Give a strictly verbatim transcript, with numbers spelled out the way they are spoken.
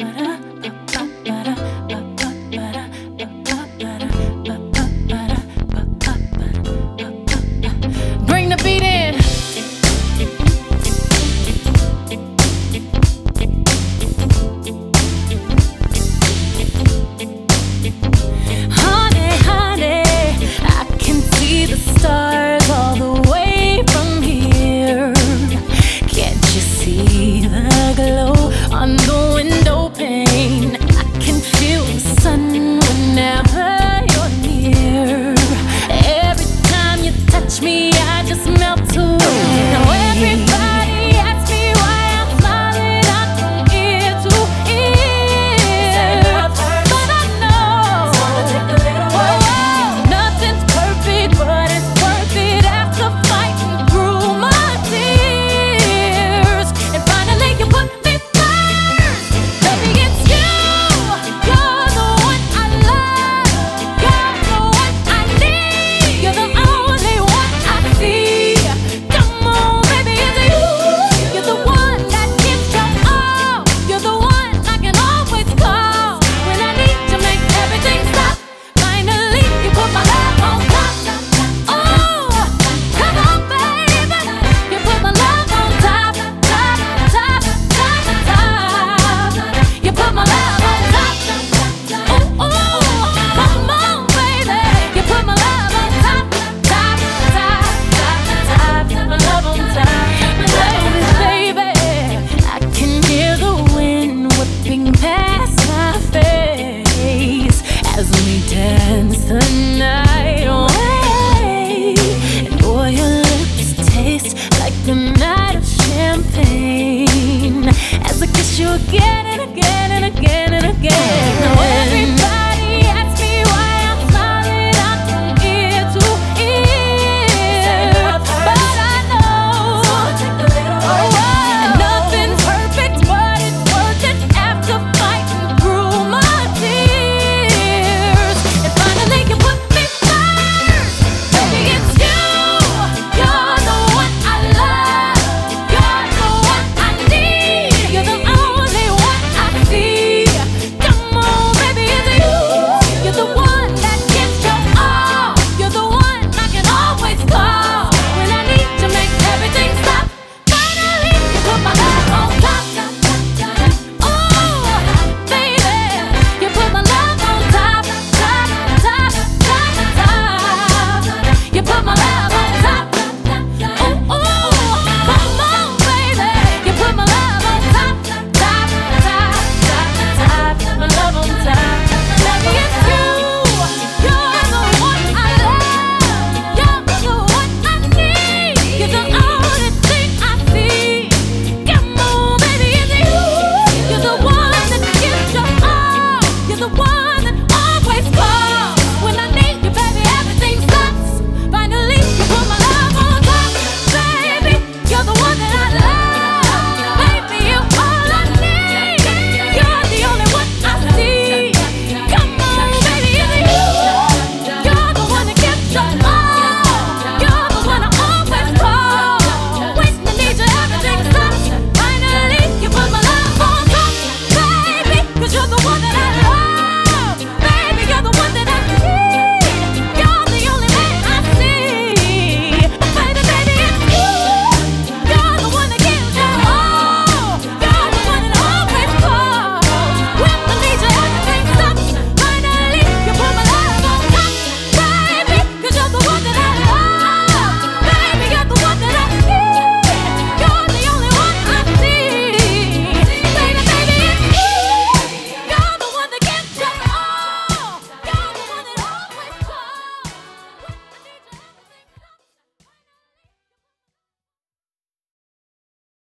Bring the beat in. Honey, honey, I can see the stars all the way from here. Can't you see the glow on the window pane? I can feel the sun whenever you're near. Every time you touch me, I just melt away. Now everybody asks me why I'm smiling out from ear to ear, but I know whoa, nothing's perfect, but it's worth it after fighting through my tears. And finally you put me first. Baby, it's you. You're the one I love. You're the one I need. You're the only one I see. Come on, baby, it's you. You're the one that gives your all. You're the one I can always call when I need to make everything stop. Finally, you put my love on top. Oh, come on, baby. You put my love on top, top, top, top, top. You put my love on top. Oh, oh, come on, baby. You put my love on top, top, top, top, top. My love on top, baby, baby. I can hear the wind whipping past my face as we dance the night away. And boy, your lips taste like the night of champagne as I kiss you again and again.